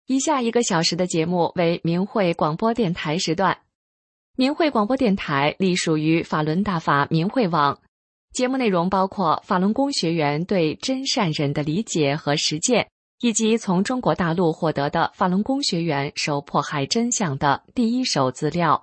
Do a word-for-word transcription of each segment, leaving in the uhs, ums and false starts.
以下一个小时的节目为明慧广播电台时段。明慧广播电台隶属于法轮大法明慧网，节目内容包括法轮功学员对真善忍的理解和实践，以及从中国大陆获得的法轮功学员受迫害真相的第一手资料。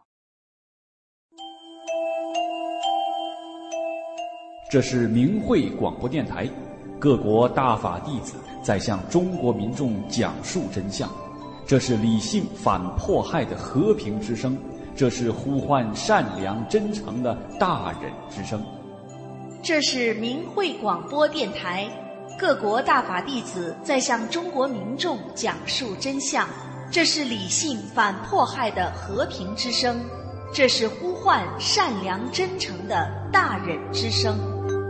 这是明慧广播电台，各国大法弟子在向中国民众讲述真相，这是理性反迫害的和平之声，这是呼唤善良真诚的大忍之声。 这是明慧广播电台，各国大法弟子在向中国民众讲述真相，这是理性反迫害的和平之声，这是呼唤善良真诚的大忍之声。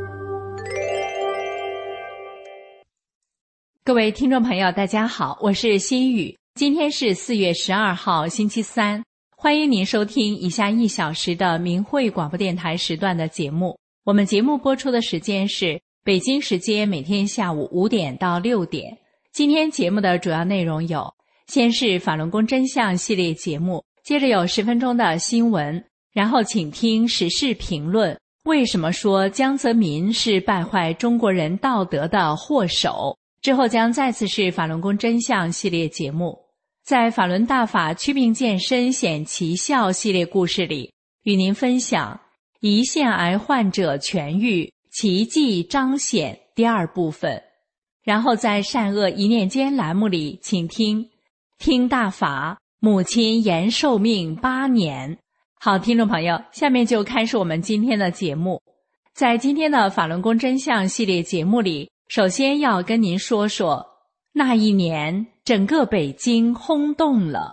各位听众朋友大家好，我是心雨，今天是四月十二号星期三，欢迎您收听以下一小时的明慧广播电台时段的节目。我们节目播出的时间是北京时间每天下午五点到六点。今天节目的主要内容有：先是法轮功真相系列节目，接着有十分钟的新闻，然后请听时事评论，为什么说江泽民是败坏中国人道德的祸首？之后将再次是法轮功真相系列节目。在法轮大法祛病健身显奇效系列故事里，与您分享胰腺癌患者痊愈奇迹彰显第二部分。然后在善恶一念间栏目里，请听听大法母亲延寿命八年。好，听众朋友，下面就开始我们今天的节目。在今天的法轮功真相系列节目里，首先要跟您说说那一年整个北京轰动了。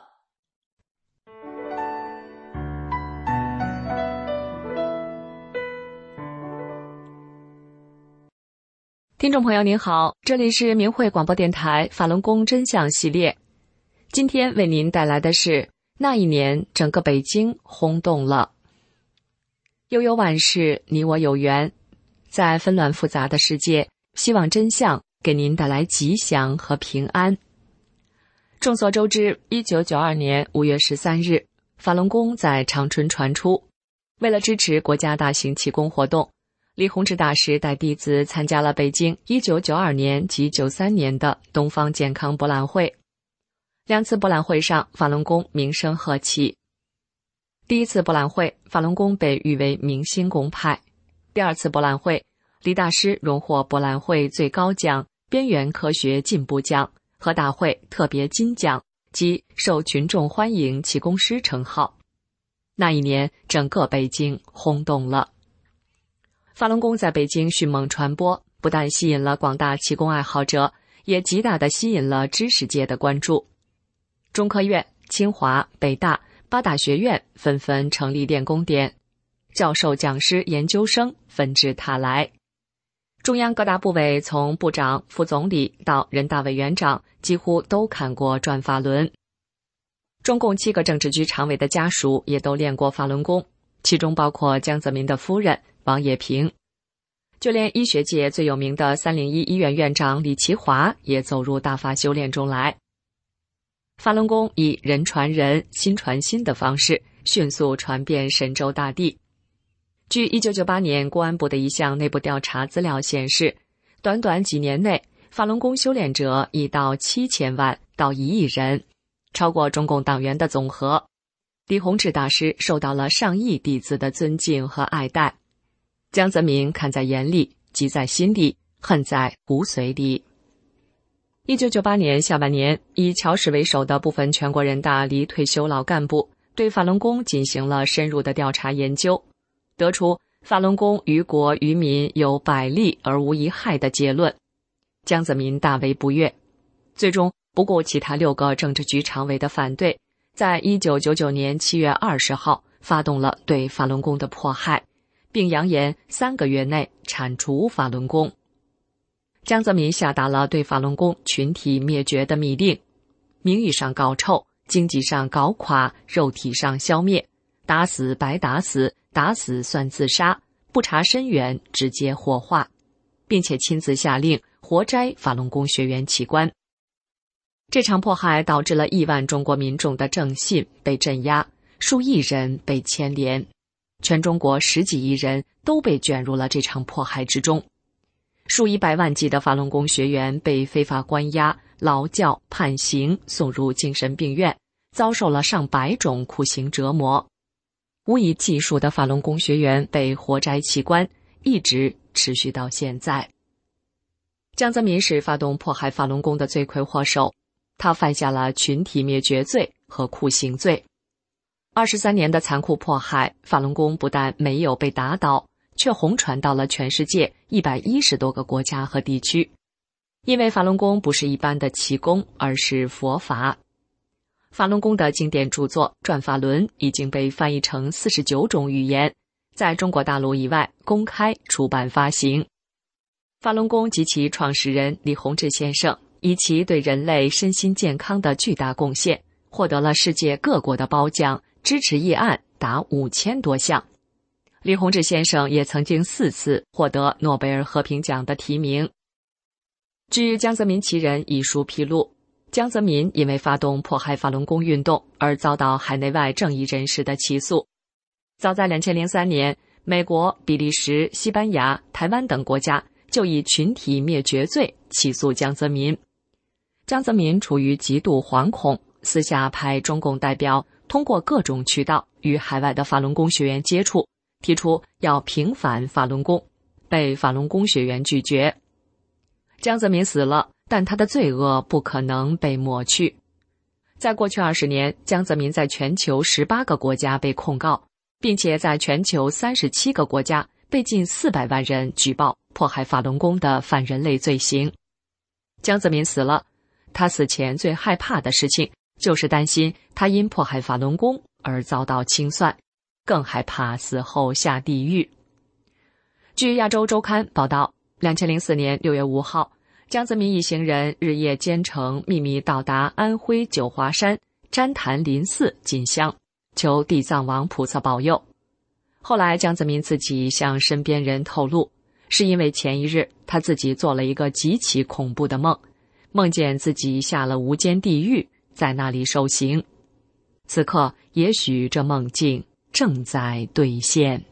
听众朋友您好，这里是明慧广播电台法轮功真相系列，今天为您带来的是那一年整个北京轰动了。悠悠万事，你我有缘，在纷乱复杂的世界，希望真相给您带来吉祥和平安。众所周知，一九九二年五月十三日，法轮功在长春传出。为了支持国家大型气功活动，李洪志大师带弟子参加了北京一九九二年及九三年的东方健康博览会。两次博览会上，法轮功名声鹤起。第一次博览会，法轮功被誉为明星功派。第二次博览会，李大师荣获博览会最高奖边缘科学进步奖和大会特别金奖及受群众欢迎气功师称号。那一年整个北京轰动了。法轮功在北京迅猛传播，不但吸引了广大气功爱好者，也极大地吸引了知识界的关注。中科院、清华、北大八大学院纷纷成立练功点，教授、讲师、研究生纷至沓来。中央各大部委从部长、副总理到人大委员长几乎都看过转法轮。中共七个政治局常委的家属也都练过法轮功，其中包括江泽民的夫人王冶平。就连医学界最有名的三零一医院院长李奇华也走入大法修炼中来。法轮功以人传人、心传心的方式迅速传遍神州大地。据一九九八年公安部的一项内部调查资料显示，短短几年内，法轮功修炼者已到七千万到一亿人，超过中共党员的总和。李洪志大师受到了上亿弟子的尊敬和爱戴。江泽民看在眼里，急在心里，恨在骨髓里。一九九八年下半年，以乔氏为首的部分全国人大离退休老干部对法轮功进行了深入的调查研究，得出法轮功于国于民有百利而无一害的结论。江泽民大为不悦，最终不顾其他六个政治局常委的反对，在一九九九年七月二十号发动了对法轮功的迫害，并扬言三个月内铲除法轮功。江泽民下达了对法轮功群体灭绝的密令，名誉上搞臭，经济上搞垮，肉体上消灭，打死白打死，打死算自杀，不查深源直接火化，并且亲自下令活摘法轮功学员器官。 这场迫害导致了亿万中国民众的正信被镇压，数亿人被牵连，全中国十几亿人都被卷入了这场迫害之中。数以百万计的法轮功学员被非法关押、劳教、判刑，送入精神病院，遭受了上百种酷刑折磨。无以计数的法轮功学员被活摘器官，一直持续到现在。江泽民是发动迫害法轮功的罪魁祸首，他犯下了群体灭绝罪和酷刑罪。二十三年的残酷迫害，法轮功不但没有被打倒，却红传到了全世界一百一十多个国家和地区。因为法轮功不是一般的气功，而是佛法。法轮功的经典著作《转法轮》已经被翻译成四十九种语言，在中国大陆以外公开出版发行。法轮功及其创始人李洪志先生以其对人类身心健康的巨大贡献，获得了世界各国的褒奖，支持议案达五千多项。李洪志先生也曾经四次获得诺贝尔和平奖的提名。据江泽民其人一书披露，江泽民因为发动迫害法轮功运动而遭到海内外正义人士的起诉。早在二零零三年，美国、比利时、西班牙、台湾等国家就以群体灭绝罪起诉江泽民。江泽民处于极度惶恐，私下派中共代表通过各种渠道与海外的法轮功学员接触，提出要平反法轮功，被法轮功学员拒绝。江泽民死了，但他的罪恶不可能被抹去。在过去二十年，江泽民在全球十八个国家被控告，并且在全球三十七个国家被近四百万人举报迫害法轮功的反人类罪行。江泽民死了，他死前最害怕的事情就是担心他因迫害法轮功而遭到清算，更害怕死后下地狱。据亚洲周刊报道，二零零四年六月五号，江泽民一行人日夜兼程，秘密到达安徽九华山旃檀林寺进香，求地藏王菩萨保佑。后来江泽民自己向身边人透露，是因为前一日他自己做了一个极其恐怖的梦，梦见自己下了无间地狱，在那里受刑。此刻也许这梦境正在兑现。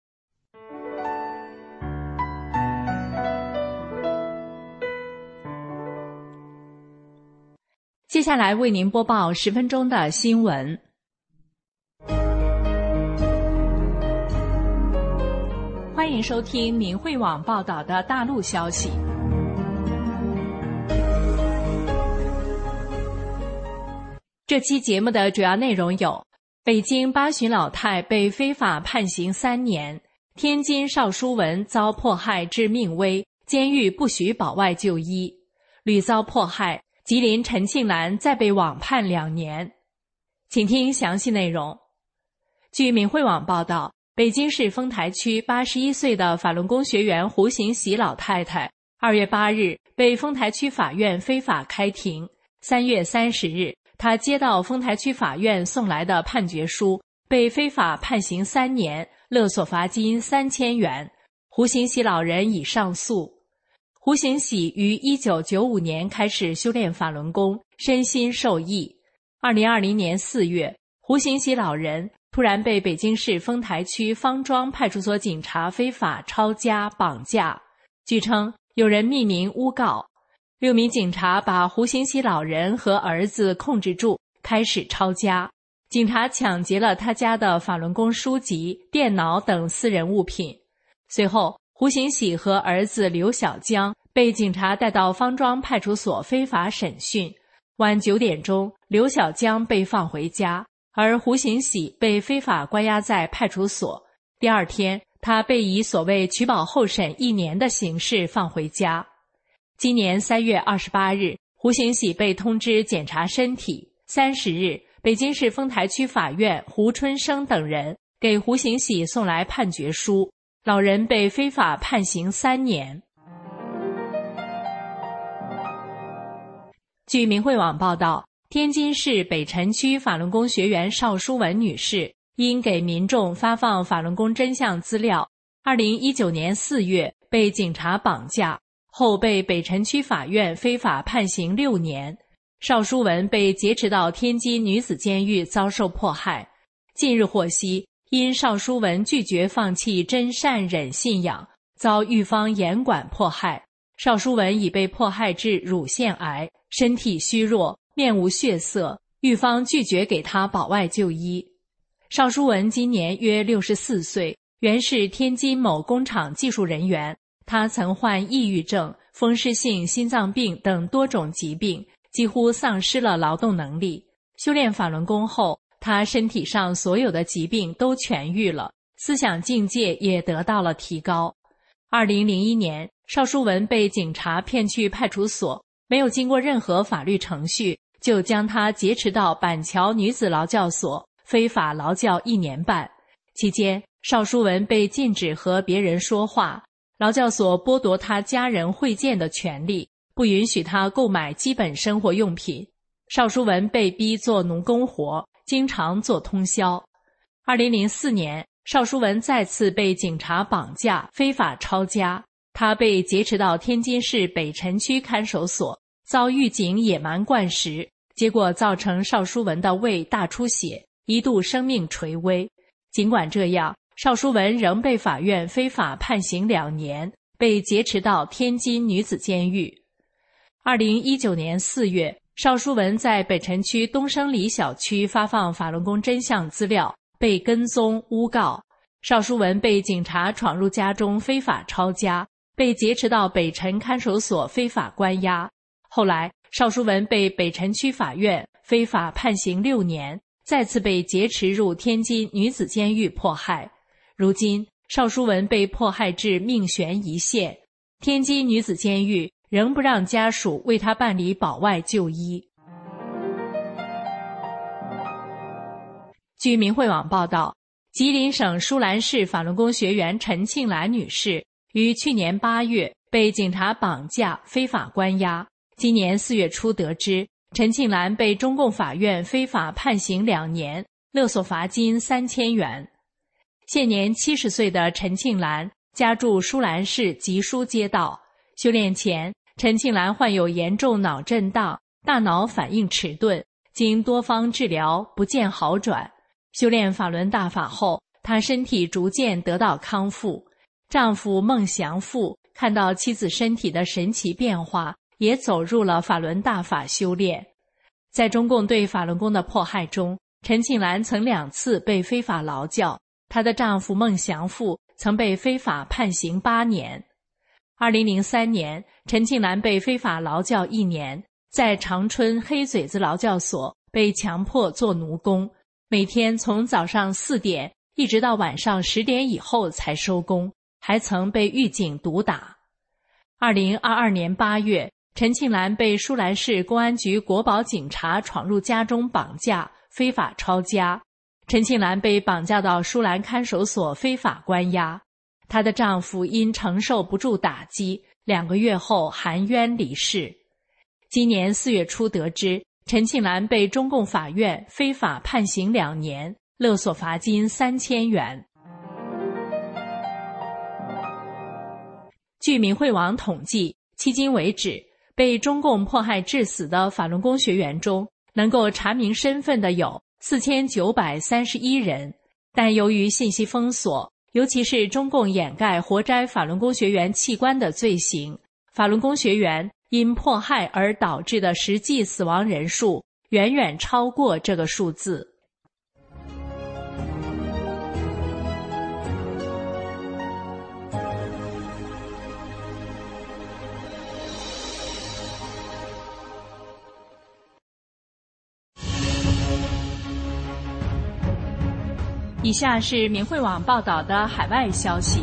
接下来为您播报十分钟的新闻。欢迎收听明慧网报道的大陆消息。这期节目的主要内容有：北京八旬老太被非法判刑三年，天津邵淑文遭迫害致命危，监狱不许保外就医；屡遭迫害，吉林陈庆兰再被网判两年。请听详细内容。据明慧网报道，北京市丰台区八十一岁的法轮功学员胡行喜老太太，二月八日被丰台区法院非法开庭。三月三十日，她接到丰台区法院送来的判决书，被非法判刑三年，勒索罚金三千元。胡行喜老人已上诉。胡行喜于一九九五年开始修炼法轮功，身心受益。二零二零年四月，胡行喜老人突然被北京市丰台区方庄派出所警察非法抄家绑架。据称，有人匿名诬告，六名警察把胡行喜老人和儿子控制住，开始抄家。警察抢劫了他家的法轮功书籍、电脑等私人物品。随后，胡行喜和儿子刘小江被警察带到方庄派出所非法审讯。晚九点钟，刘小江被放回家，而胡行喜被非法关押在派出所。第二天，他被以所谓取保候审一年的形式放回家。今年三月二十八日，胡行喜被通知检查身体。三十日，北京市丰台区法院胡春生等人给胡行喜送来判决书，老人被非法判刑三年。据明慧网报道，天津市北辰区法轮功学员邵淑文女士因给民众发放法轮功真相资料，二零一九年四月被警察绑架，后被北辰区法院非法判刑六年。 邵淑文被劫持到天津女子监狱遭受迫害。近日获悉，因邵淑文拒绝放弃真善忍信仰，遭狱方严管迫害。邵淑文已被迫害致乳腺癌，身体虚弱，面无血色，狱方拒绝给她保外就医。邵淑文今年约六十四岁，原是天津某工厂技术人员。她曾患抑郁症、风湿性心脏病等多种疾病，几乎丧失了劳动能力。修炼法轮功后，她身体上所有的疾病都痊愈了，思想境界也得到了提高。二零零一年，邵淑文被警察骗去派出所，没有经过任何法律程序，就将她劫持到板桥女子劳教所，非法劳教一年半。期间，邵淑文被禁止和别人说话，劳教所剥夺她家人会见的权利，不允许她购买基本生活用品。邵淑文被逼做奴工活，经常做通宵。二零零四年，邵淑文再次被警察绑架，非法抄家。她被劫持到天津市北辰区看守所，遭狱警野蛮灌食，结果造成邵淑文的胃大出血，一度生命垂危。尽管这样，邵淑文仍被法院非法判刑两年，被劫持到天津女子监狱。二零一九年四月，邵淑文在北辰区东生里小区发放法轮功真相资料，被跟踪诬告。邵淑文被警察闯入家中非法抄家，被劫持到北辰看守所非法关押。后来，邵淑文被北辰区法院非法判刑六年，再次被劫持入天津女子监狱迫害。如今，邵淑文被迫害至命悬一线，天津女子监狱仍不让家属为她办理保外就医。据明慧网报道，吉林省舒兰市法轮功学员陈庆兰女士于去年八月被警察绑架非法关押，今年四月初得知陈庆兰被中共法院非法判刑两年，勒索罚金三千元。现年七十岁的陈庆兰家住舒兰市吉舒街道。修炼前，陈庆兰患有严重脑震荡、大脑反应迟钝，经多方治疗不见好转。修炼法轮大法后，她身体逐渐得到康复。丈夫孟祥富看到妻子身体的神奇变化，也走入了法轮大法修炼。在中共对法轮功的迫害中，陈庆兰曾两次被非法劳教，她的丈夫孟祥富曾被非法判刑八年。二零零三年，陈庆兰被非法劳教一年，在长春黑嘴子劳教所被强迫做奴工，每天从早上四点一直到晚上十点以后才收工，还曾被狱警毒打。二零二二年八月，陈庆兰被舒兰市公安局国保警察闯入家中绑架，非法抄家。陈庆兰被绑架到舒兰看守所非法关押。她的丈夫因承受不住打击，两个月后含冤离世。今年四月初得知，陈庆兰被中共法院非法判刑两年，勒索罚金三千元。据明慧网统计，迄今为止，被中共迫害致死的法轮功学员中，能够查明身份的有四千九百三十一人，但由于信息封锁，尤其是中共掩盖活摘法轮功学员器官的罪行，法轮功学员因迫害而导致的实际死亡人数远远超过这个数字。以下是明慧网报道的海外消息。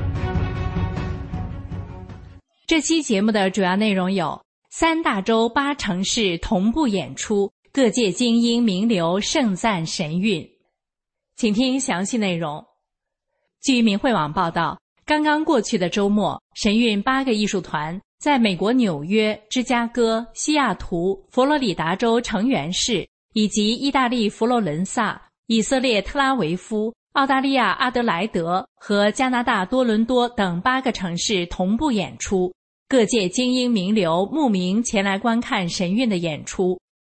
这期节目的主要内容有：三大洲八城市同步演出，各界精英名流盛赞神韵。请听详细内容。据明慧网报道，刚刚过去的周末，神韵八个艺术团在美国纽约、芝加哥、西雅图、佛罗里达州成员市以及意大利佛罗伦萨、以色列特拉维夫、澳大利亚阿德莱德和加拿大多伦多等八个城市同步演出，各界精英名流慕名前来观看神韵的演出，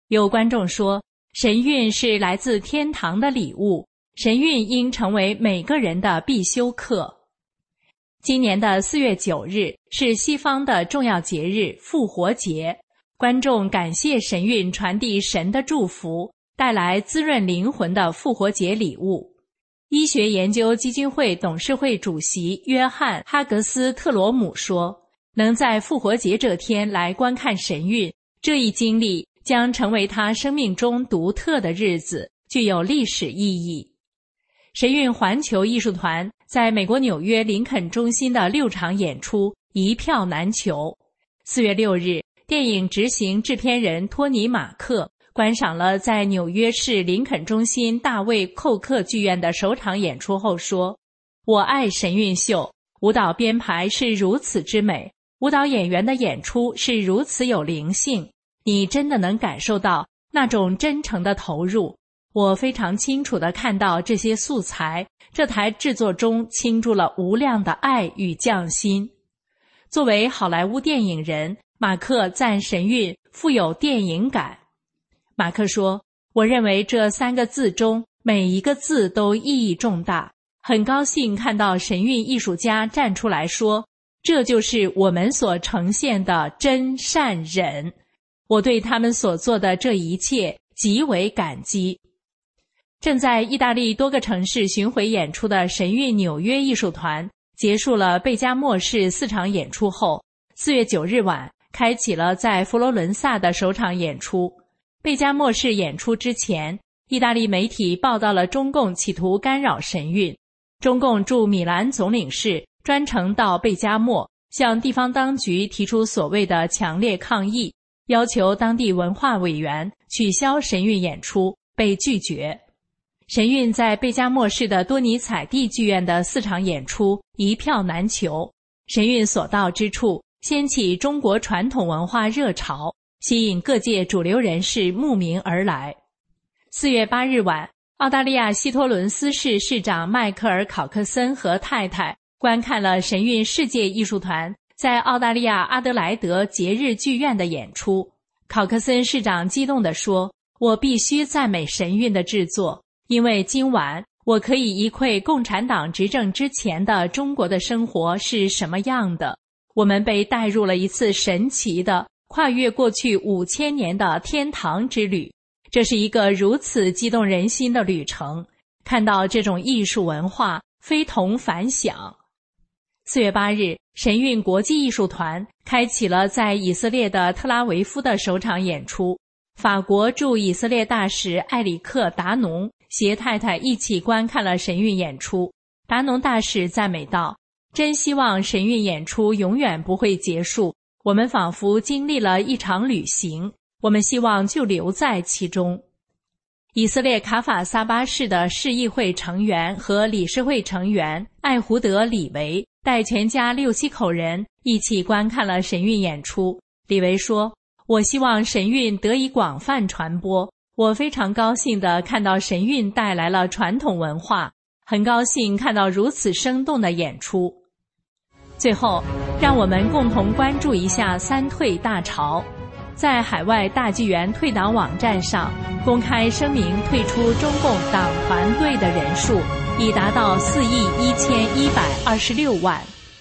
有观众说，神韵是来自天堂的礼物，神韵应成为每个人的必修课。今年的四月九日是西方的重要节日复活节，观众感谢神韵传递神的祝福，带来滋润灵魂的复活节礼物。医学研究基金会董事会主席约翰·哈格斯特罗姆说，能在复活节这天来观看神韵，这一经历将成为他生命中独特的日子，具有历史意义。神韵环球艺术团在美国纽约林肯中心的六场演出一票难求。四月六日，电影执行制片人托尼·马克观赏了在纽约市林肯中心大卫·寇克剧院的首场演出后说，我爱神韵秀，舞蹈编排是如此之美，舞蹈演员的演出是如此有灵性，你真的能感受到那种真诚的投入。我非常清楚地看到这些素材，这台制作中倾注了无量的爱与匠心。作为好莱坞电影人，马克赞神韵富有电影感。马克说，我认为这三个字中每一个字都意义重大，很高兴看到神韵艺术家站出来说，这就是我们所呈现的真善忍。我对他们所做的这一切极为感激。正在意大利多个城市巡回演出的神韵纽约艺术团结束了贝加莫市四场演出后，四月九日晚开启了在佛罗伦萨的首场演出。贝加莫市演出之前，意大利媒体报道了中共企图干扰神韵。中共驻米兰总领事专程到贝加莫，向地方当局提出所谓的强烈抗议，要求当地文化委员取消神韵演出，被拒绝。神韵在贝加莫市的多尼采蒂剧院的四场演出一票难求，神韵所到之处掀起中国传统文化热潮，吸引各界主流人士慕名而来。四月八日晚，澳大利亚西托伦斯市市长迈克尔·考克森和太太观看了神韵世界艺术团在澳大利亚阿德莱德节日剧院的演出。考克森市长激动地说，我必须赞美神韵的制作，因为今晚我可以一窥共产党执政之前的中国的生活是什么样的。我们被带入了一次神奇的跨越过去五千年的天堂之旅，这是一个如此激动人心的旅程，看到这种艺术文化非同凡响。四月八日，神韵国际艺术团开启了在以色列的特拉维夫的首场演出。法国驻以色列大使埃里克·达农携太太一起观看了神韵演出。达农大使赞美道，真希望神韵演出永远不会结束，我们仿佛经历了一场旅行，我们希望就留在其中。以色列卡法萨巴市的市议会成员和理事会成员艾胡德·李维带全家六七口人一起观看了神韵演出。李维说，我希望神韵得以广泛传播，我非常高兴地看到神韵带来了传统文化，很高兴看到如此生动的演出。最后，让我们共同关注一下三退大潮。在海外大剧院退党网站上公开声明退出中共党团队的人数已达到四亿一千一百二十六万。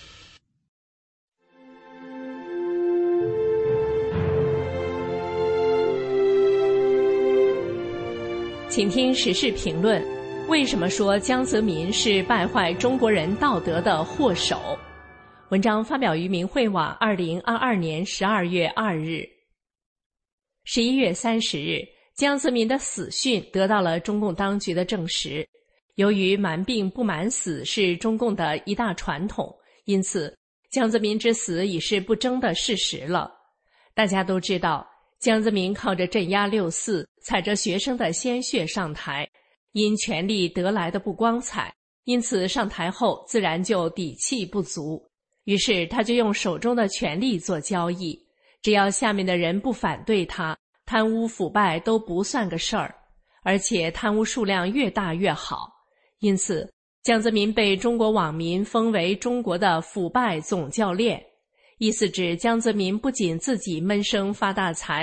请听时事评论：为什么说江泽民是败坏中国人道德的祸首？文章发表于明慧网，二零二二年十二月二日。十一月三十日，江泽民的死讯得到了中共当局的证实。由于瞒病不瞒死是中共的一大传统，因此江泽民之死已是不争的事实了。大家都知道，江泽民靠着镇压六四，踩着学生的鲜血上台，因权力得来的不光彩，因此上台后自然就底气不足。于是他就用手中的权力做交易，只要下面的人不反对他，贪污腐败都不算个事儿，而且贪污数量越大越好。因此江泽民被中国网民封为中国的腐败总教练，意思指江泽民不仅自己闷声发大财，还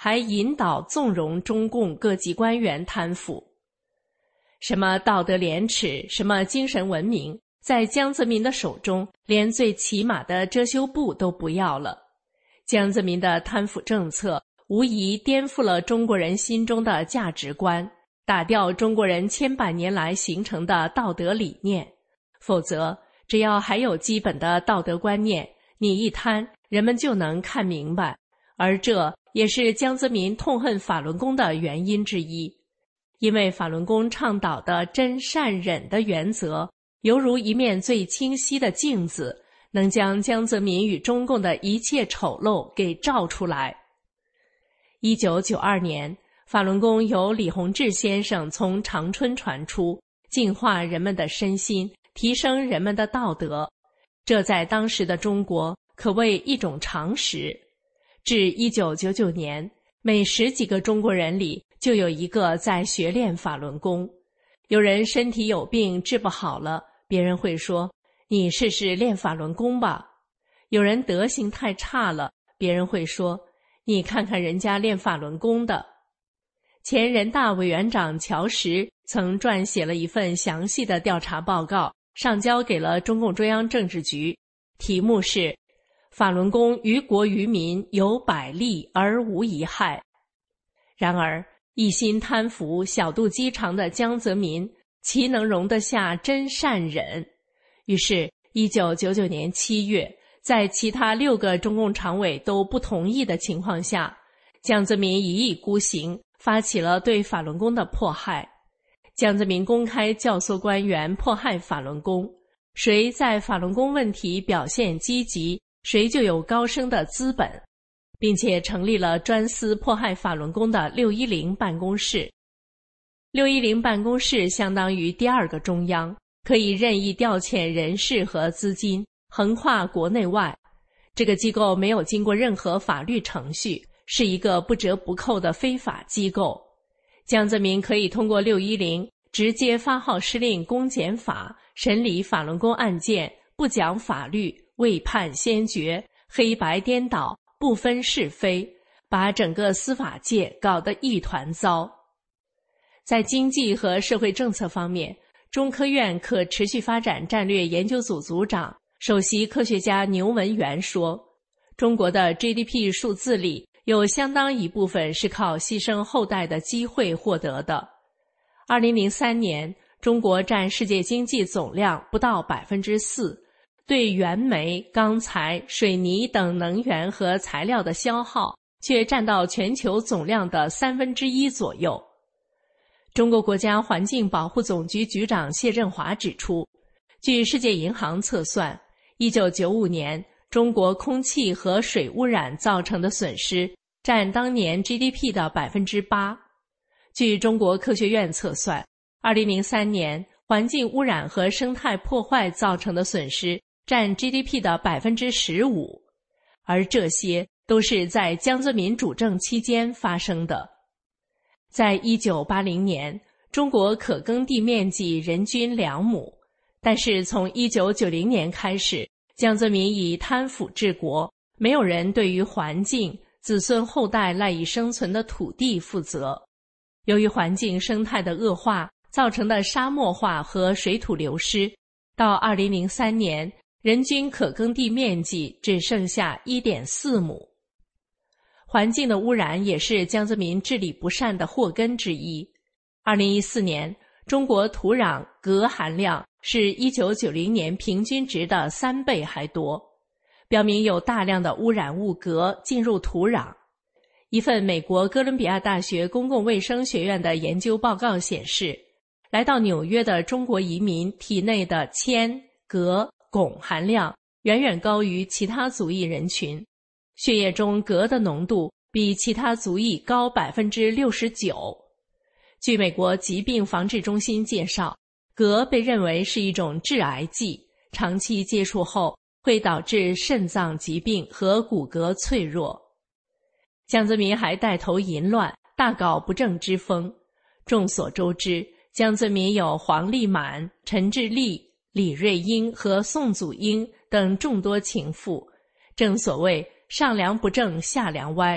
还引导纵容中共各级官员贪腐。什么道德廉耻，什么精神文明，在江泽民的手中连最起码的遮羞布都不要了。江泽民的贪腐政策无疑颠覆了中国人心中的价值观，打掉中国人千百年来形成的道德理念。否则，只要还有基本的道德观念，你一贪，人们就能看明白。而这也是江泽民痛恨法轮功的原因之一。因为法轮功倡导的真善忍的原则，犹如一面最清晰的镜子，能将江泽民与中共的一切丑陋给照出来。一九九二年，法轮功由李洪志先生从长春传出，净化人们的身心，提升人们的道德，这在当时的中国可谓一种常识。至一九九九年，每十几个中国人里就有一个在学练法轮功。有人身体有病治不好了，别人会说，你试试练法轮功吧。有人德行太差了，别人会说，你看看人家练法轮功的。前人大委员长乔石曾撰写了一份详细的调查报告，上交给了中共中央政治局，题目是法轮功于国于民有百利而无一害。然而一心贪腐小肚鸡肠的江泽民岂能容得下真善忍？于是一九九九年七月，在其他六个中共常委都不同意的情况下，江泽民一意孤行，发起了对法轮功的迫害。江泽民公开教唆官员迫害法轮功，谁在法轮功问题表现积极，谁就有高升的资本，并且成立了专司迫害法轮功的六一零办公室。六一零办公室相当于第二个中央，可以任意调遣人事和资金，横跨国内外。这个机构没有经过任何法律程序，是一个不折不扣的非法机构。江泽民可以通过六一零直接发号施令公检法，审理法轮功案件，不讲法律，未判先决，黑白颠倒，不分是非，把整个司法界搞得一团糟。在经济和社会政策方面，中科院可持续发展战略研究组组长、首席科学家牛文元说，中国的 G D P 数字里有相当一部分是靠牺牲后代的机会获得的。二零零三年，中国占世界经济总量不到 百分之四， 对原煤、钢材、水泥等能源和材料的消耗却占到全球总量的三分之一左右。中国国家环境保护总局局长谢振华指出，据世界银行测算，一九九五年中国空气和水污染造成的损失占当年 G D P 的 百分之八。 据中国科学院测算，二零零三年环境污染和生态破坏造成的损失占 G D P 的 百分之十五， 而这些都是在江泽民主政期间发生的。在一九八零年，中国可耕地面积人均两亩，但是从一九九零年开始，江泽民以贪腐治国，没有人对于环境、子孙后代赖以生存的土地负责。由于环境生态的恶化造成的沙漠化和水土流失，到二零零三年，人均可耕地面积只剩下 一点四亩。环境的污染也是江泽民治理不善的祸根之一。二零一四年，中国土壤镉含量是一九九零年平均值的三倍还多，表明有大量的污染物镉进入土壤。一份美国哥伦比亚大学公共卫生学院的研究报告显示，来到纽约的中国移民体内的铅、镉、汞含量远远高于其他族裔人群，血液中镉的浓度比其他族裔高 百分之六十九。 据美国疾病防治中心介绍，镉被认为是一种致癌剂，长期接触后会导致肾脏疾病和骨骼脆弱。江泽民还带头淫乱，大搞不正之风。众所周知，江泽民有黄丽满、陈志立、李瑞英和宋祖英等众多情妇，正所谓上梁不正下梁歪，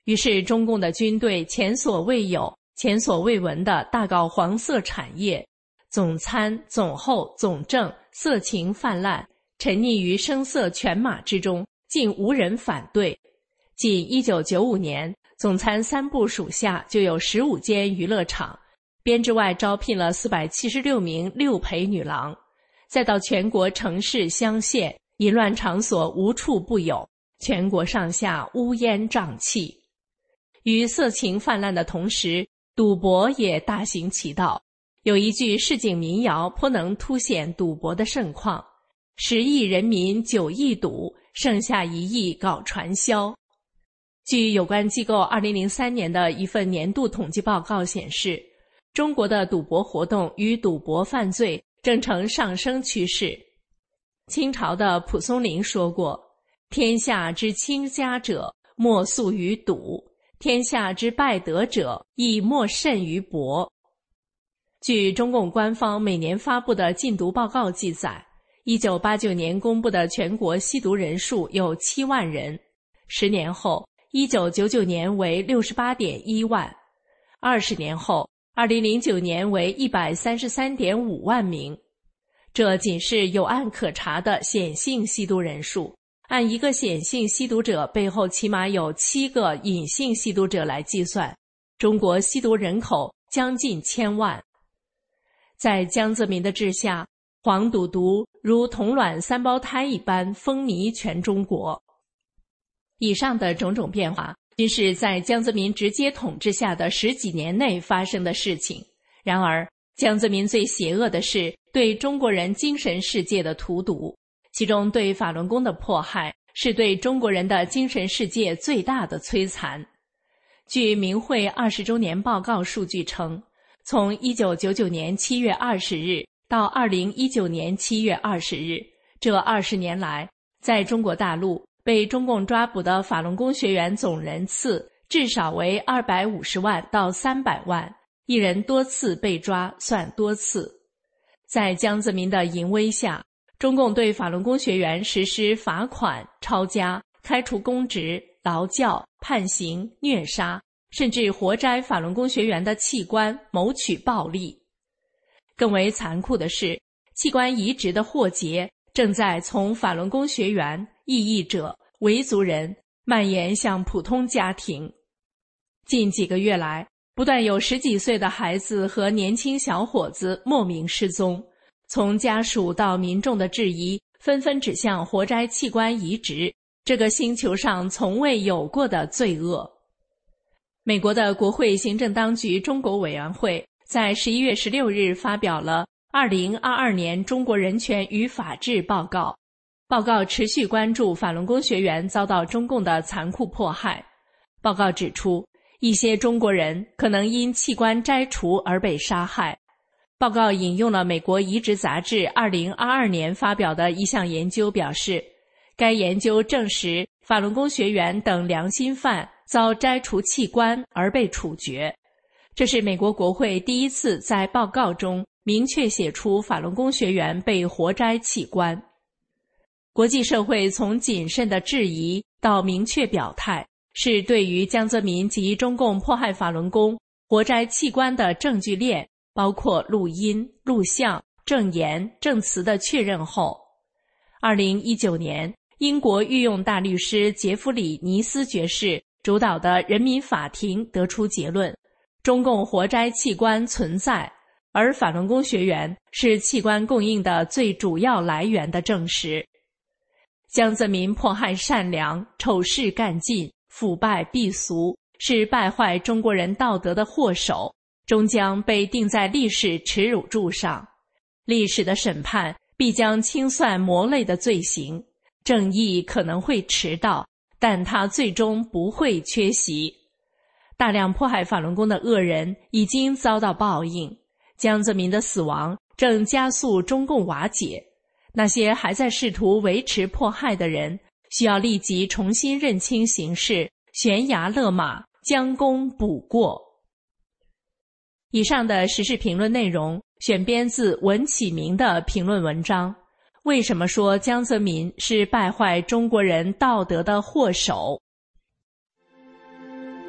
于是中共的军队前所未有、前所未闻地大搞黄色产业，总参、总后、总政色情泛滥，沉溺于声色犬马之中，竟无人反对。仅一九九五年，总参三部属下就有十五间娱乐场，编制外招聘了四百七十六名六陪女郎，再到全国城市乡县，淫乱场所无处不有，全国上下乌烟瘴气。与色情泛滥的同时，赌博也大行其道。有一句市井民谣颇能凸显赌博的盛况：十亿人民九亿赌，剩下一亿搞传销。据有关机构二零零三年的一份年度统计报告显示，中国的赌博活动与赌博犯罪正呈上升趋势。清朝的蒲松龄说过：天下之倾家者，莫速于赌；天下之败德者，亦莫甚于博。据中共官方每年发布的禁毒报告记载，一九八九年公布的全国吸毒人数有七万人，十年后一九九九年为 六十八点一万，二十年后二零零九年为 一百三十三点五万名。这仅是有案可查的显性吸毒人数，按一个显性吸毒者背后起码有七个隐性吸毒者来计算，中国吸毒人口将近千万。在江泽民的治下，黄赌毒如同卵三胞胎一般风靡全中国。以上的种种变化均是在江泽民直接统治下的十几年内发生的事情。然而，江泽民最邪恶的是对中国人精神世界的荼毒，其中对法轮功的迫害是对中国人的精神世界最大的摧残。据明慧二十周年报告数据称，从一九九九年七月二十日到二零一九年七月二十日，这二十年来，在中国大陆被中共抓捕的法轮功学员总人次至少为二百五十万到三百万，一人多次被抓算多次。在江泽民的淫威下，中共对法轮功学员实施罚款、抄家、开除公职、劳教、判刑、虐杀，甚至活摘法轮功学员的器官，谋取暴利。更为残酷的是，器官移植的祸结正在从法轮功学员、异议者、维族人蔓延向普通家庭。近几个月来，不断有十几岁的孩子和年轻小伙子莫名失踪，从家属到民众的质疑纷纷指向活摘器官移植这个星球上从未有过的罪恶。美国的国会行政当局中国委员会在十一月十六日发表了二零二二年中国人权与法治报告。报告持续关注法轮功学员遭到中共的残酷迫害。报告指出，一些中国人可能因器官摘除而被杀害。报告引用了美国移植杂志二零二二年发表的一项研究表示，该研究证实法轮功学员等良心犯遭摘除器官而被处决。这是美国国会第一次在报告中明确写出法轮功学员被活摘器官。国际社会从谨慎的质疑到明确表态，是对于江泽民及中共迫害法轮功、活摘器官的证据链，包括录音、录像、证言、证词的确认后。二零一九年，英国御用大律师杰弗里·尼斯爵士主导的人民法庭得出结论，中共活摘器官存在，而法轮功学员是器官供应的最主要来源的证实。江泽民迫害善良，丑事干尽，腐败避俗，是败坏中国人道德的祸首，终将被钉在历史耻辱柱上。历史的审判必将清算魔类的罪行，正义可能会迟到，但它最终不会缺席。大量迫害法轮功的恶人已经遭到报应，江泽民的死亡正加速中共瓦解。那些还在试图维持迫害的人，需要立即重新认清形势，悬崖勒马，将功补过。以上的时事评论内容选编自文启明的评论文章。为什么说江泽民是败坏中国人道德的祸首？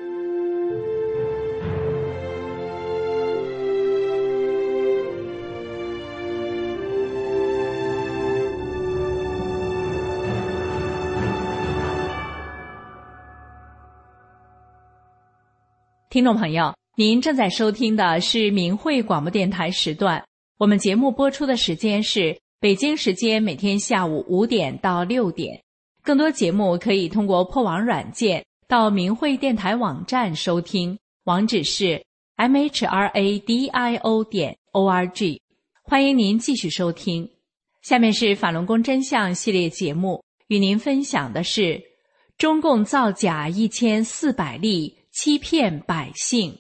听众朋友，您正在收听的是明慧广播电台时段，我们节目播出的时间是北京时间每天下午五点到六点。更多节目可以通过破网软件到明慧电台网站收听，网址是 m h r a d i o 点 o r g。 欢迎您继续收听。下面是法轮功真相系列节目，与您分享的是中共造假一千四百例，欺骗百姓。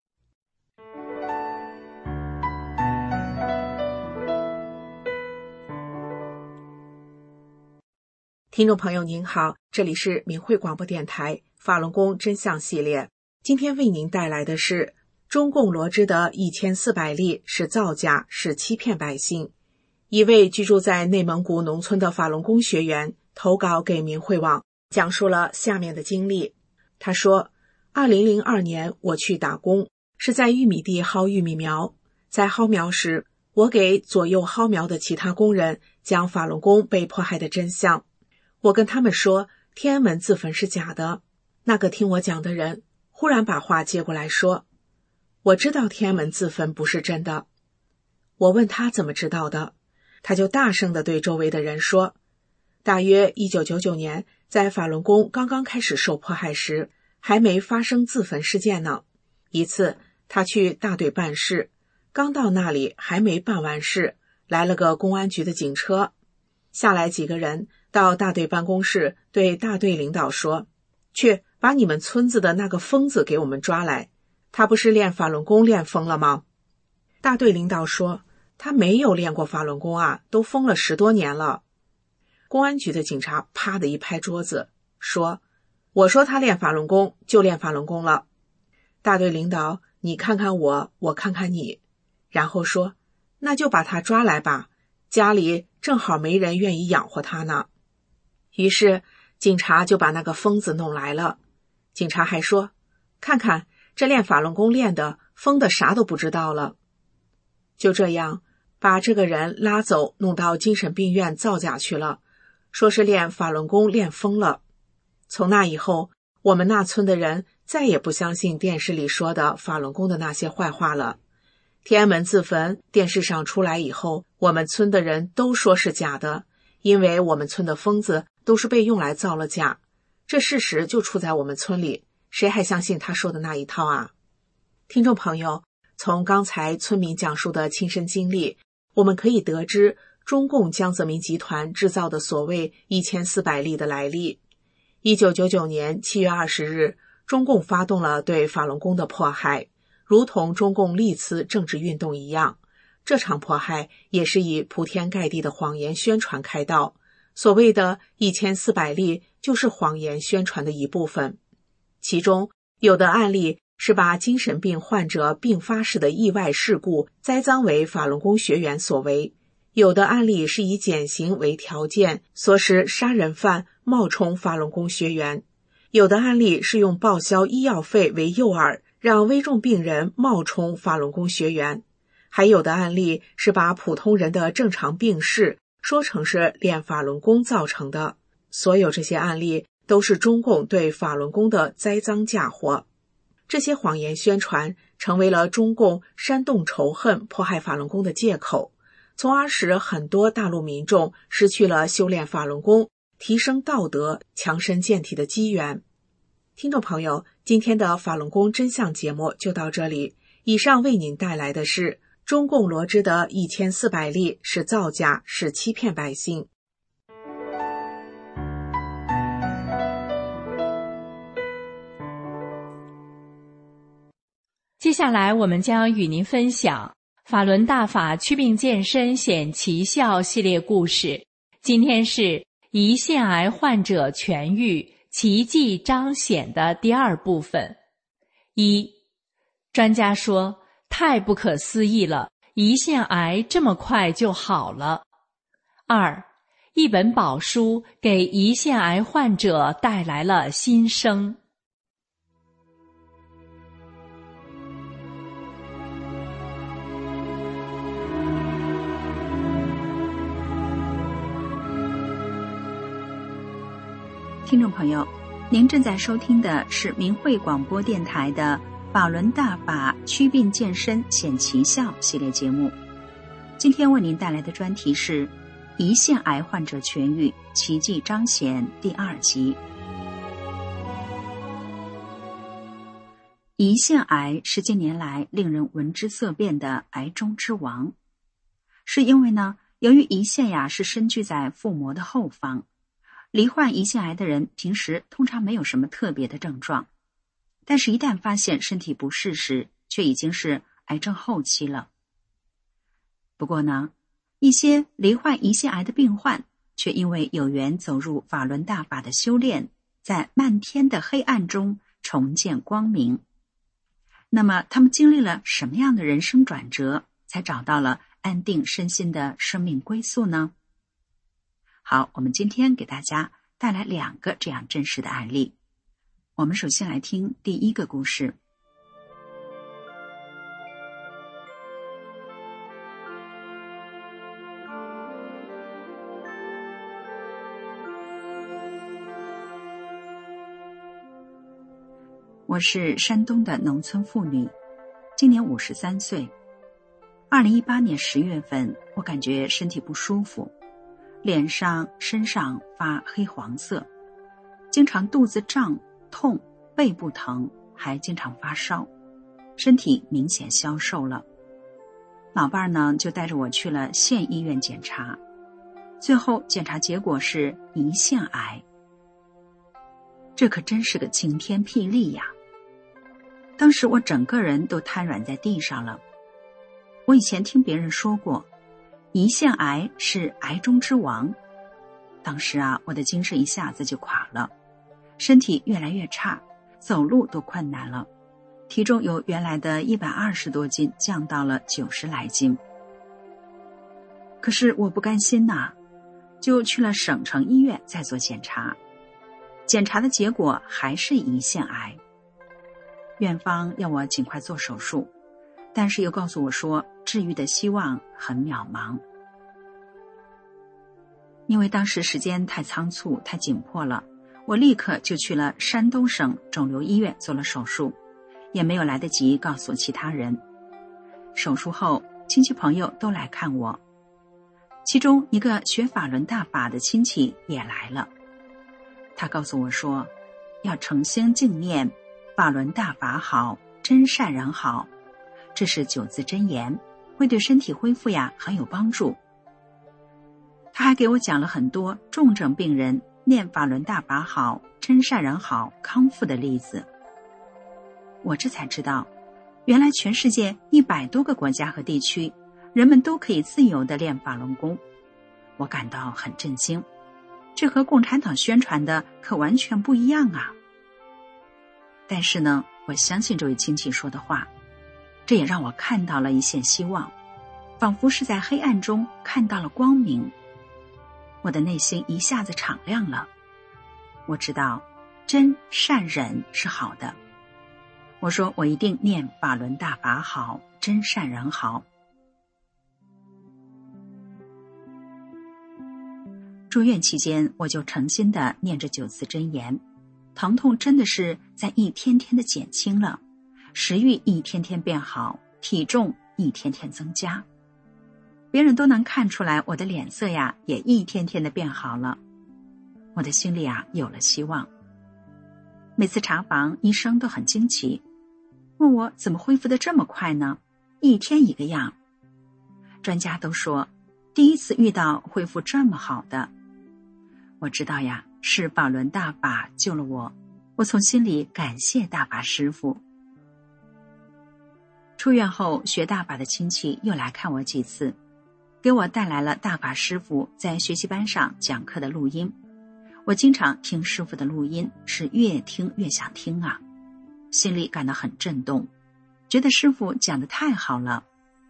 听众朋友您好，这里是明慧广播电台法轮功真相系列。今天为您带来的是中共罗织的一千四百例是造假，是欺骗百姓。一位居住在内蒙古农村的法轮功学员投稿给明慧网，讲述了下面的经历。他说，二零零二年我去打工，是在玉米地薅玉米苗。在薅苗时，我给左右薅苗的其他工人讲法轮功被迫害的真相。我跟他们说天安门自焚是假的。那个听我讲的人忽然把话接过来说，我知道天安门自焚不是真的。我问他怎么知道的，他就大声地对周围的人说，大约一九九九年在法轮功刚刚开始受迫害时，还没发生自焚事件呢。一次他去大队办事，刚到那里还没办完事，来了个公安局的警车，下来几个人到大队办公室对大队领导说，去把你们村子的那个疯子给我们抓来，他不是练法轮功练疯了吗？大队领导说，他没有练过法轮功啊，都疯了十多年了。公安局的警察啪的一拍桌子说，我说他练法轮功就练法轮功了。大队领导你看看我，我看看你，然后说，那就把他抓来吧，家里正好没人愿意养活他呢。于是警察就把那个疯子弄来了。警察还说，看看这练法轮功练的疯的啥都不知道了。就这样把这个人拉走，弄到精神病院造假去了，说是练法轮功练疯了。从那以后，我们那村的人再也不相信电视里说的法轮功的那些坏话了。天安门自焚电视上出来以后，我们村的人都说是假的，因为我们村的疯子都是被用来造了假。这事实就出在我们村里，谁还相信他说的那一套啊？听众朋友，从刚才村民讲述的亲身经历，我们可以得知中共江泽民集团制造的所谓一千四百例的来历。一九九九年七月二十日，中共发动了对法轮功的迫害，如同中共历次政治运动一样，这场迫害也是以铺天盖地的谎言宣传开道。所谓的一千四百例就是谎言宣传的一部分。其中有的案例是把精神病患者并发式的意外事故栽赃为法轮功学员所为，有的案例是以减刑为条件，唆使杀人犯冒充法轮功学员，有的案例是用报销医药费为诱饵，让危重病人冒充法轮功学员，还有的案例是把普通人的正常病逝说成是练法轮功造成的。所有这些案例都是中共对法轮功的栽赃嫁祸。这些谎言宣传成为了中共煽动仇恨迫害法轮功的借口，从而使很多大陆民众失去了修炼法轮功、提升道德、强身健体的机缘。听众朋友，今天的法轮功真相节目就到这里。以上为您带来的是中共罗织的一千四百例是造假，是欺骗百姓。 接下来我们将与您分享法轮大法祛病健身显奇效系列故事。今天是胰腺癌患者痊愈奇迹彰显的第二部分。一，专家说太不可思议了，胰腺癌这么快就好了。二，一本宝书给胰腺癌患者带来了新生。 听众朋友，您正在收听的是明慧广播电台的法轮大法祛病健身显奇效系列节目。今天为您带来的专题是胰腺癌患者痊愈，奇迹彰显第二集。胰腺癌是近年来令人闻之色变的癌中之王，是因为呢，由于胰腺呀是深居在腹膜的后方，罹患胰腺癌的人平时通常没有什么特别的症状，但是一旦发现身体不适时，却已经是癌症后期了。不过呢，一些罹患胰腺癌的病患却因为有缘走入法轮大法的修炼，在漫天的黑暗中重见光明。那么他们经历了什么样的人生转折，才找到了安定身心的生命归宿呢？好，我们今天给大家带来两个这样真实的案例。我们首先来听第一个故事。我是山东的农村妇女，今年五十三岁。二零一八年十月份，我感觉身体不舒服，脸上、身上发黑黄色，经常肚子胀、痛、背部疼，还经常发烧，身体明显消瘦了。老伴儿呢，就带着我去了县医院检查，最后检查结果是胰腺癌。这可真是个晴天霹雳呀！当时我整个人都瘫软在地上了。我以前听别人说过，胰腺癌是癌中之王。当时啊，我的精神一下子就垮了，身体越来越差，走路都困难了，体重由原来的一百二十多斤降到了九十来斤。可是我不甘心呐，就去了省城医院再做检查。检查的结果还是胰腺癌，院方要我尽快做手术，但是又告诉我说治愈的希望很渺茫。因为当时时间太仓促太紧迫了，我立刻就去了山东省肿瘤医院做了手术，也没有来得及告诉其他人。手术后亲戚朋友都来看我，其中一个学法轮大法的亲戚也来了。他告诉我说，要诚心敬念法轮大法好，真善人好，这是九字真言，会对身体恢复呀很有帮助。他还给我讲了很多重症病人念法轮大法好，真善人好康复的例子。我这才知道，原来全世界一百多个国家和地区，人们都可以自由地练法轮功。我感到很震惊，这和共产党宣传的可完全不一样啊！但是呢，我相信这位亲戚说的话，这也让我看到了一线希望，仿佛是在黑暗中看到了光明。我的内心一下子敞亮了，我知道真善忍是好的。我说我一定念法轮大法好，真善人好。住院期间，我就诚心地念着九字真言，疼痛真的是在一天天的减轻了，食欲一天天变好，体重一天天增加。别人都能看出来我的脸色呀也一天天的变好了，我的心里啊有了希望。每次查房，医生都很惊奇，问我怎么恢复得这么快呢？一天一个样。专家都说，第一次遇到恢复这么好的。我知道呀，是法轮大法救了我，我从心里感谢大法师父。出院后，学大法的亲戚又来看我几次，给我带来了大法师父在学习班上讲课的录音。我经常听师父的录音，是越听越想听啊，心里感到很震动，觉得师父讲得太好了。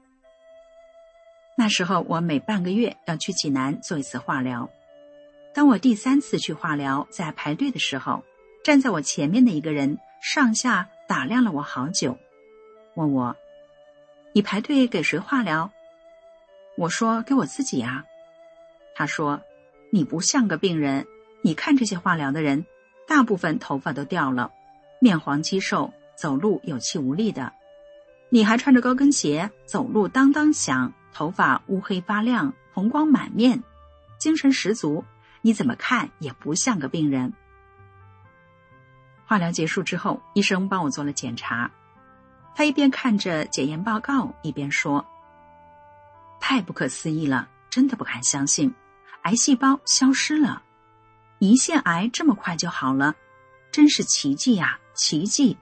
那时候我每半个月要去济南做一次化疗。当我第三次去化疗，在排队的时候，站在我前面的一个人上下打量了我好久，问我，你排队给谁化疗？我说给我自己啊。他说，你不像个病人，你看这些化疗的人，大部分头发都掉了，面黄肌瘦， 走路有气无力的。你还穿着高跟鞋，走路当当响，头发乌黑发亮，红光满面，精神十足，你怎么看也不像个病人。化疗结束之后，医生帮我做了检查，他一边看着检验报告，一边说：太不可思议了，真的不敢相信，癌细胞消失了，胰腺癌这么快就好了，真是奇迹呀，奇迹。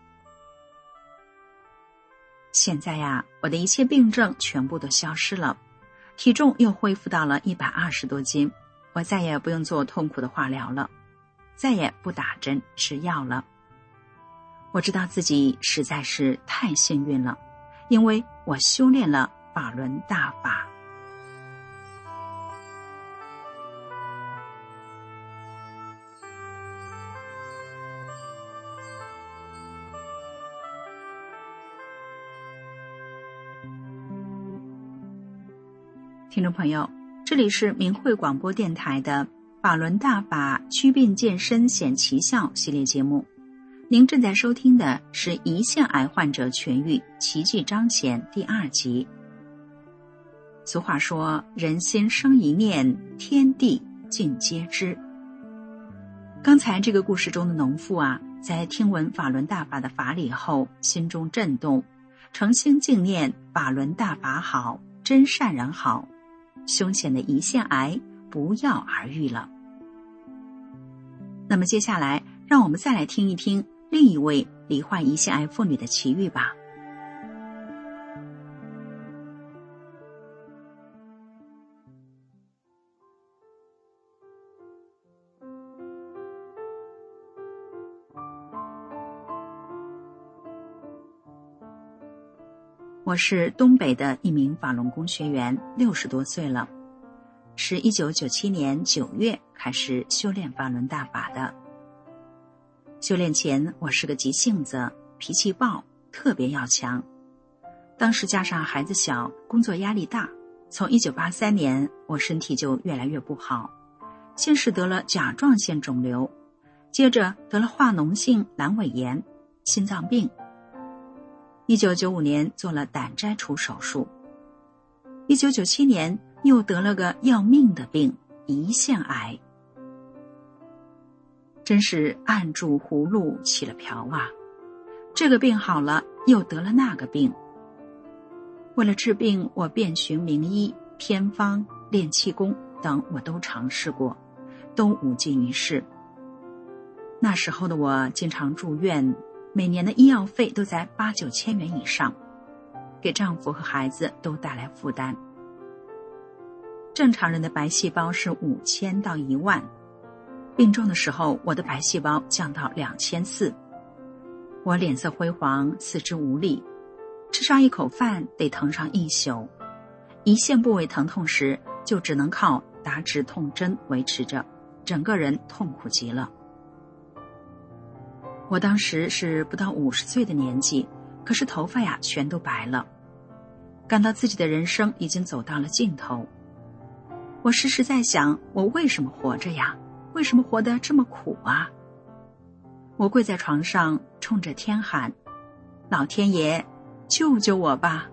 现在呀，我的一切病症全部都消失了，体重又恢复到了一百二十多斤，我再也不用做痛苦的化疗了，再也不打针吃药了。我知道自己实在是太幸运了，因为我修炼了法轮大法。听众朋友，这里是明慧广播电台的法轮大法祛病健身显奇效系列节目，您正在收听的是胰腺癌患者痊愈奇迹彰显第二集。俗话说，人心生一念，天地尽皆知。刚才这个故事中的农妇啊，在听闻法轮大法的法理后，心中震动，诚心敬念法轮大法好，真善人好，凶险的胰腺癌不药而愈了。那么接下来，让我们再来听一听另一位罹患胰腺癌妇女的奇遇吧。我是东北的一名法轮功学员，六十多岁了，是一九九七年九月开始修炼法轮大法的。修炼前，我是个急性子，脾气暴，特别要强。当时加上孩子小，工作压力大，从一九八三年，我身体就越来越不好。先是得了甲状腺肿瘤，接着得了化脓性阑尾炎、心脏病。一九九五年做了胆摘除手术，一九九七年又得了个要命的病——胰腺癌。真是按住葫芦起了瓢啊！这个病好了，又得了那个病。为了治病，我遍寻名医、偏方、练气功等，我都尝试过，都无济于事。那时候的我经常住院，每年的医药费都在八九千元以上，给丈夫和孩子都带来负担。正常人的白细胞是五千到一万，病重的时候，我的白细胞降到两千四，我脸色灰黄，四肢无力，吃上一口饭得疼上一宿，胰腺部位疼痛时就只能靠打止痛针维持着，整个人痛苦极了。我当时是不到五十岁的年纪，可是头发呀全都白了，感到自己的人生已经走到了尽头。我时时在想，我为什么活着呀？为什么活得这么苦啊？我跪在床上，冲着天喊：老天爷，救救我吧！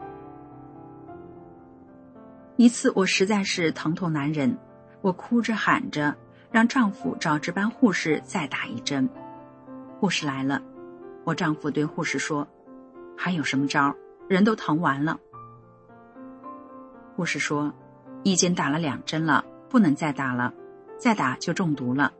一次我实在是疼痛难忍，我哭着喊着，让丈夫找值班护士再打一针。护士来了，我丈夫对护士说：还有什么招？人都疼完了。护士说：已经打了两针了，不能再打了，再打就中毒了。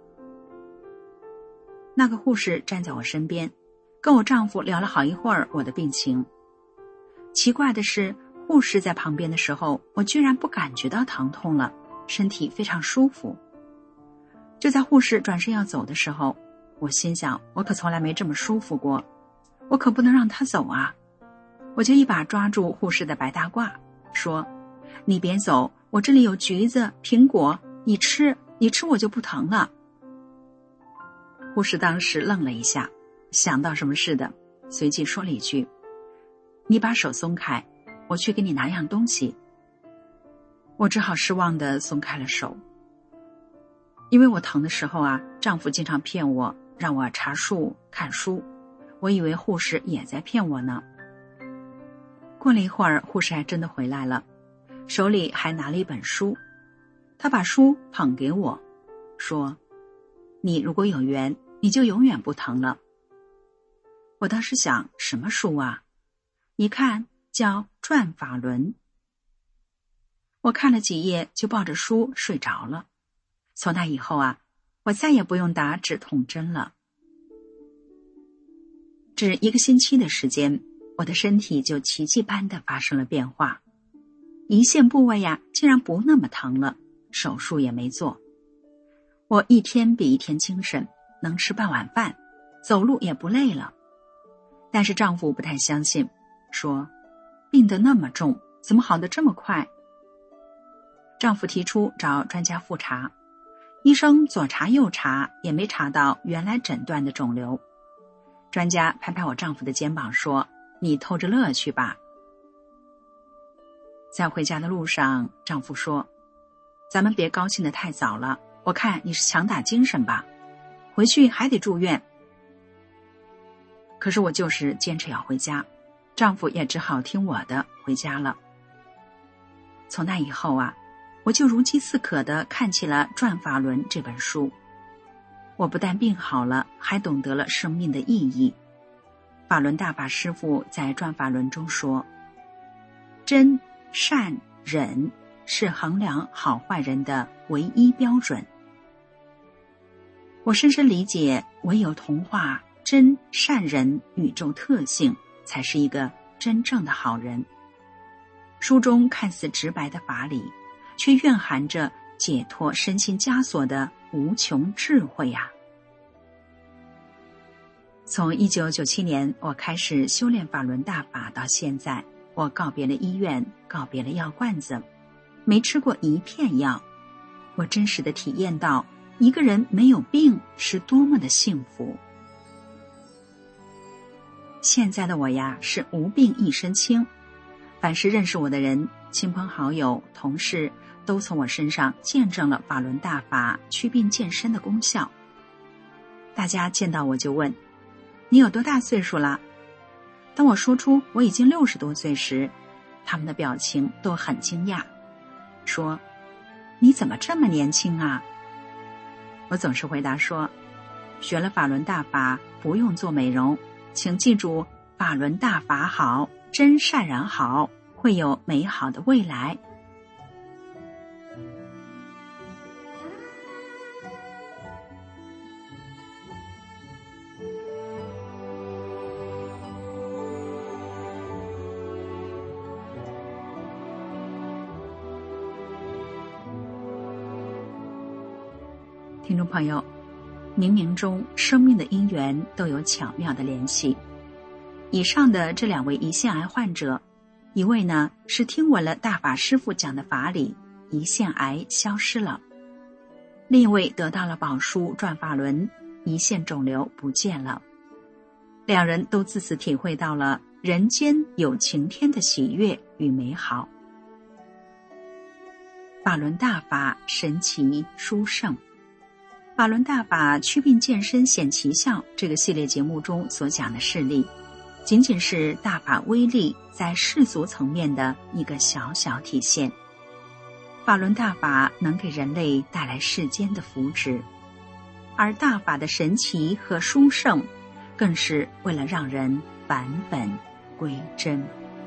那个护士站在我身边，跟我丈夫聊了好一会儿我的病情。奇怪的是，护士在旁边的时候，我居然不感觉到疼痛了，身体非常舒服。就在护士转身要走的时候，我心想，我可从来没这么舒服过，我可不能让她走啊！我就一把抓住护士的白大褂，说：你别走，我这里有橘子、苹果，你吃，你吃我就不疼了。护士当时愣了一下，想到什么似的，随即说了一句：你把手松开，我去给你拿样东西。我只好失望地松开了手。因为我疼的时候啊，丈夫经常骗我，让我查书看书， 我以为护士也在骗我呢。过了一会儿，护士还真的回来了，手里还拿了一本书。他把书捧给我，说：你如果有缘，你就永远不疼了。我当时想，什么书啊？一看叫《转法轮》。我看了几页就抱着书睡着了。从那以后啊，我再也不用打止痛针了。只一个星期的时间，我的身体就奇迹般的发生了变化。胰腺部位呀，竟然不那么疼了，手术也没做。我一天比一天精神，能吃半碗饭，走路也不累了。但是丈夫不太相信，说病得那么重，怎么好得这么快？丈夫提出找专家复查，医生左查右查，也没查到原来诊断的肿瘤。专家拍拍我丈夫的肩膀说：你偷着乐去吧。在回家的路上，丈夫说：咱们别高兴得太早了，我看你是强打精神吧，回去还得住院。可是我就是坚持要回家，丈夫也只好听我的回家了。从那以后啊，我就如饥似渴地看起了《转法轮》这本书。我不但病好了，还懂得了生命的意义。法轮大法师父在《转法轮》中说：真、善、忍是衡量好坏人的唯一标准。我深深理解，唯有同化真、善、忍宇宙特性，才是一个真正的好人。书中看似直白的法理，却蕴含着解脱身心枷锁的无穷智慧呀、啊！从一九九七年我开始修炼法轮大法到现在，我告别了医院，告别了药罐子，没吃过一片药。我真实的体验到，一个人没有病是多么的幸福。现在的我呀，是无病一身轻。凡是认识我的人，亲朋好友、同事，都从我身上见证了法轮大法祛病健身的功效。大家见到我就问：你有多大岁数了？当我说出我已经六十多岁时，他们的表情都很惊讶，说：你怎么这么年轻啊？我总是回答说：学了法轮大法，不用做美容，请记住，法轮大法好，真善然好，会有美好的未来。听众朋友，冥冥中生命的因缘都有巧妙的联系。以上的这两位胰腺癌患者，一位呢是听闻了大法师父讲的法理，胰腺癌消失了；另一位得到了宝书转法轮，胰腺肿瘤不见了。两人都自此体会到了人间有晴天的喜悦与美好。法轮大法神奇殊胜。法轮大法祛病健身显奇效这个系列节目中所讲的事例，仅仅是大法威力在世俗层面的一个小小体现。法轮大法能给人类带来世间的福祉，而大法的神奇和殊胜，更是为了让人返本归真。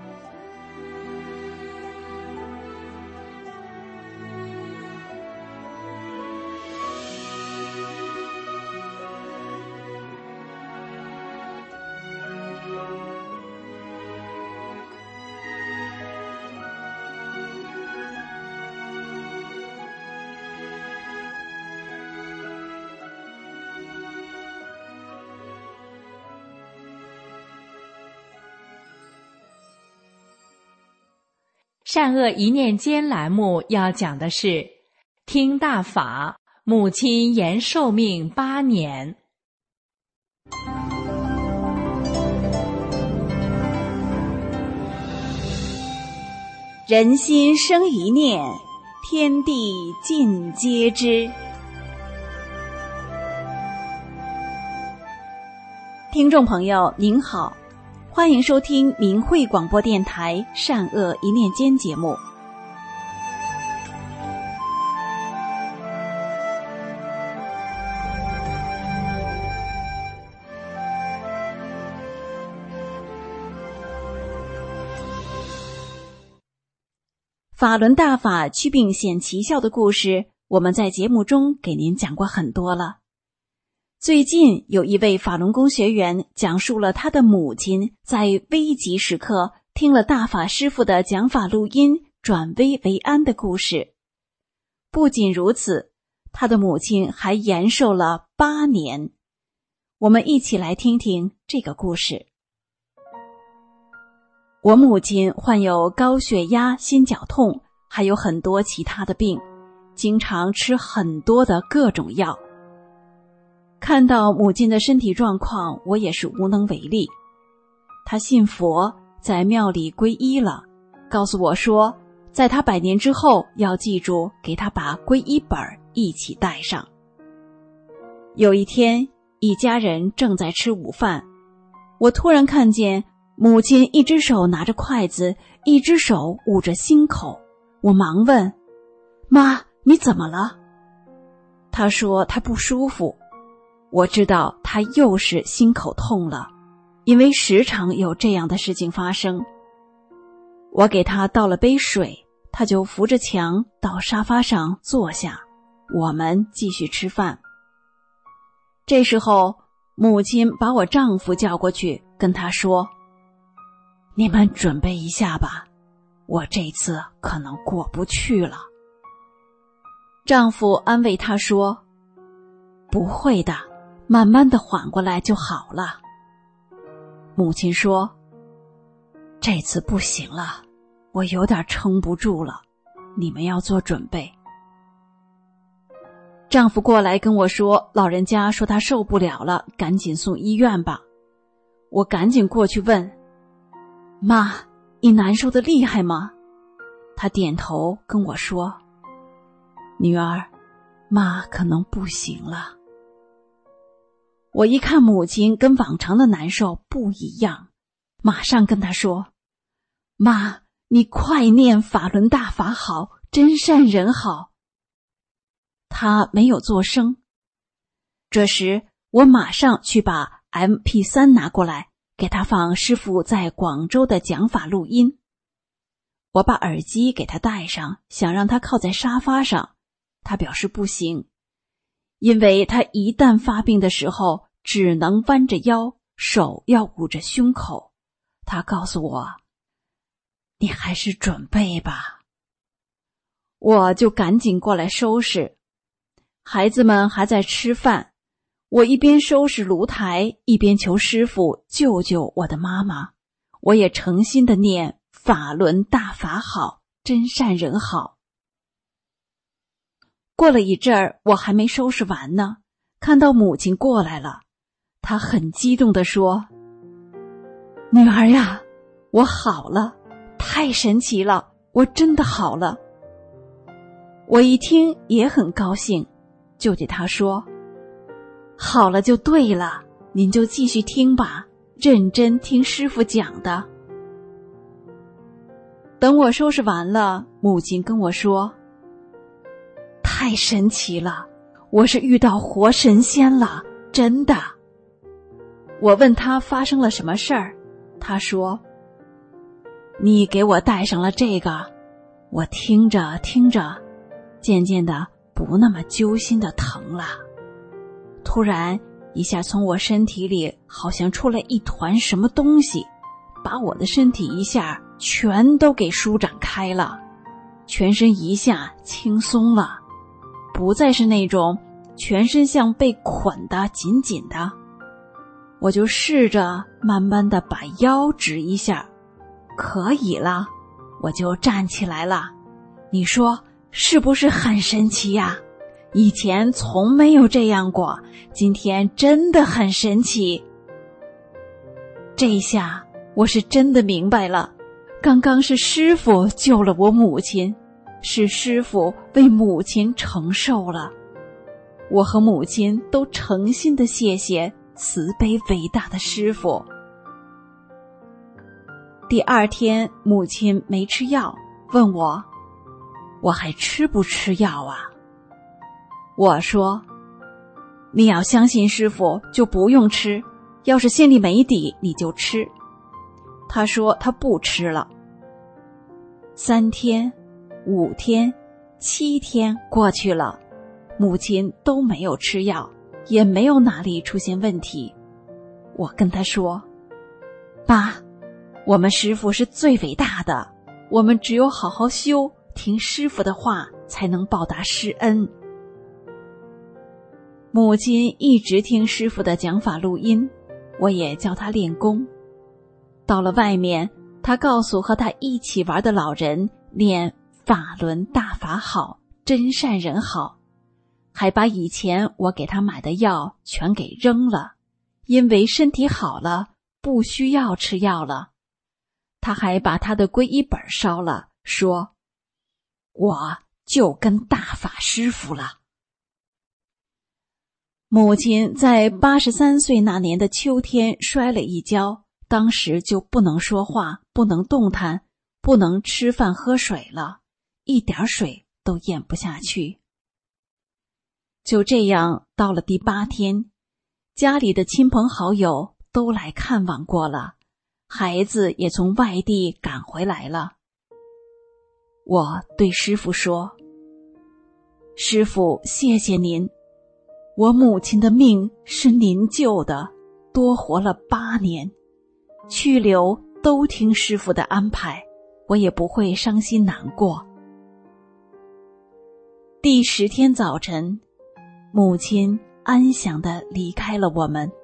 善恶一念间栏目要讲的是听大法，母亲延寿命八年。 人心生一念，天地尽皆知。 听众朋友您好，欢迎收听明慧广播电台善恶一念间节目。法轮大法祛病显奇效的故事，我们在节目中给您讲过很多了。最近有一位法轮功学员讲述了他的母亲在危急时刻听了大法师父的讲法录音，转危为安的故事。不仅如此，他的母亲还延寿了八年。我们一起来听听这个故事。我母亲患有高血压、心绞痛，还有很多其他的病，经常吃很多的各种药。看到母亲的身体状况，我也是无能为力。她信佛，在庙里皈依了，告诉我说，在她百年之后，要记住给她把皈依本一起带上。有一天，一家人正在吃午饭，我突然看见母亲一只手拿着筷子，一只手捂着心口。我忙问：妈，你怎么了？她说她不舒服。我知道她又是心口痛了，因为时常有这样的事情发生。我给她倒了杯水，她就扶着墙到沙发上坐下，我们继续吃饭。这时候，母亲把我丈夫叫过去，跟他说：你们准备一下吧，我这次可能过不去了。丈夫安慰她说：不会的，慢慢的缓过来就好了。母亲说：这次不行了，我有点撑不住了，你们要做准备。丈夫过来跟我说，老人家说他受不了了，赶紧送医院吧。我赶紧过去问：妈，你难受的厉害吗？她点头跟我说：女儿，妈可能不行了。我一看母亲跟往常的难受不一样，马上跟她说：妈，你快念法轮大法好，真善人好。她没有作声。这时我马上去把 M P 三 拿过来，给他放师父在广州的讲法录音。我把耳机给他戴上，想让他靠在沙发上，他表示不行，因为他一旦发病的时候只能弯着腰，手要捂着胸口。他告诉我：你还是准备吧。我就赶紧过来收拾。孩子们还在吃饭，我一边收拾炉台，一边求师父救救我的妈妈。我也诚心的念法轮大法好，真善人好。过了一阵儿，我还没收拾完呢，看到母亲过来了，她很激动地说：女儿呀，我好了，太神奇了，我真的好了。我一听也很高兴，就对她说：好了就对了，您就继续听吧，认真听师父讲的。等我收拾完了，母亲跟我说：太神奇了，我是遇到活神仙了，真的。我问她发生了什么事儿，她说：你给我带上了这个，我听着听着，渐渐的不那么揪心的疼了。突然一下从我身体里好像出来一团什么东西，把我的身体一下全都给舒展开了，全身一下轻松了，不再是那种全身像被捆得紧紧的。我就试着慢慢的把腰直一下，可以了，我就站起来了。你说是不是很神奇呀？以前从没有这样过，今天真的很神奇。这一下我是真的明白了，刚刚是师父救了我母亲，是师父为母亲承受了。我和母亲都诚心的谢谢慈悲伟大的师父。第二天，母亲没吃药，问我，我还吃不吃药啊？我说，你要相信师父就不用吃，要是心里没底你就吃。他说他不吃了。三天、五天、七天过去了，母亲都没有吃药，也没有哪里出现问题。我跟他说，爸，我们师父是最伟大的，我们只有好好修，听师父的话，才能报答师恩。母亲一直听师父的讲法录音，我也教她练功。到了外面，她告诉和她一起玩的老人念法轮大法好，真善人好，还把以前我给她买的药全给扔了，因为身体好了，不需要吃药了。她还把她的皈依本烧了，说，我就跟大法师父了。母亲在八十三岁那年的秋天摔了一跤，当时就不能说话，不能动弹，不能吃饭喝水了，一点水都咽不下去。就这样，到了第八天，家里的亲朋好友都来看望过了，孩子也从外地赶回来了。我对师父说，师父，谢谢您，我母亲的命是您救的，多活了八年，去留都听师父的安排，我也不会伤心难过。第十天早晨，母亲安详地离开了我们。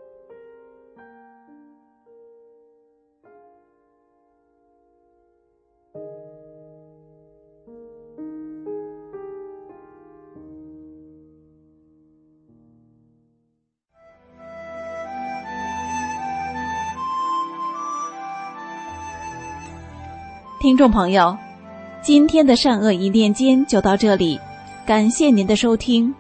听众朋友，今天的善恶一念间就到这里，感谢您的收听。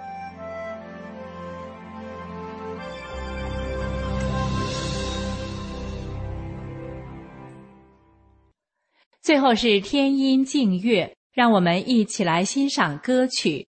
最后是天音静乐，让我们一起来欣赏歌曲。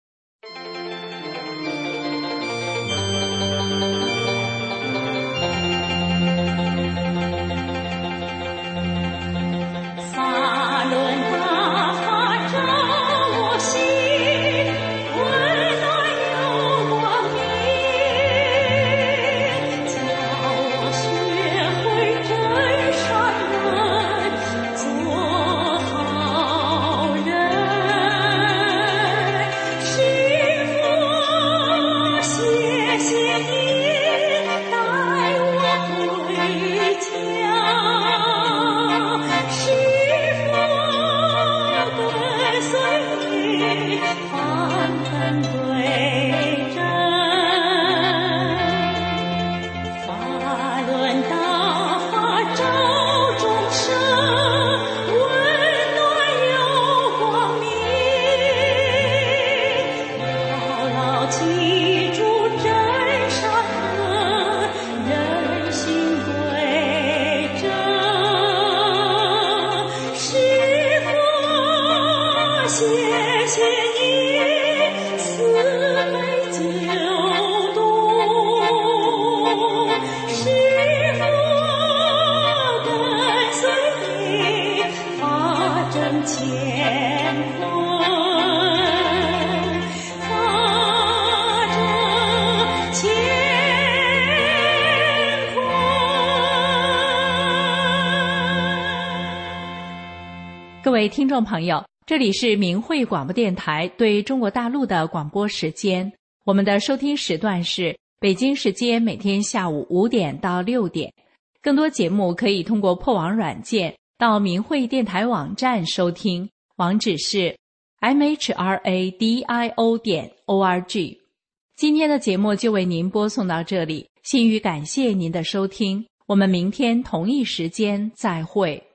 各位听众朋友，这里是明慧广播电台对中国大陆的广播时间，我们的收听时段是北京时间每天下午五点到六点。更多节目可以通过破网软件到明慧电台网站收听，网址是 m h r a d i o 点 o r g。 今天的节目就为您播送到这里，心语感谢您的收听，我们明天同一时间再会。